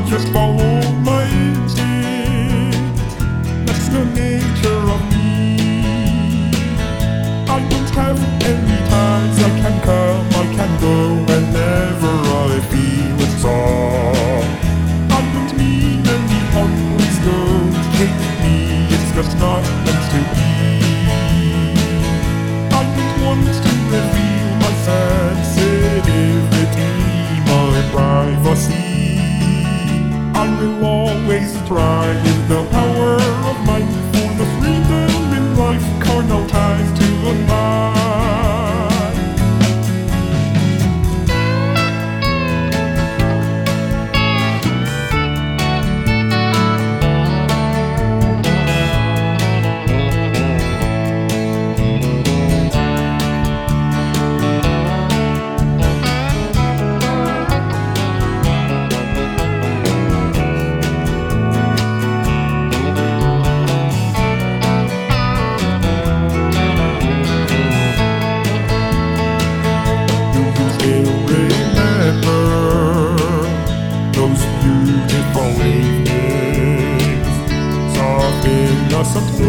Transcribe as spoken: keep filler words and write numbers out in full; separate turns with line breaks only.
just follow my instinct. That's the nature of me. I don't have any ties. I can come, I can go whenever I feel it's all. I don't need any help, please don't hate me. It's just not meant to be. I don't want to reveal my sensitivity, my privacy. I will always try with the power of mind for the freedom in life, carnal ties to unbind. Beautiful evenings, soft innocent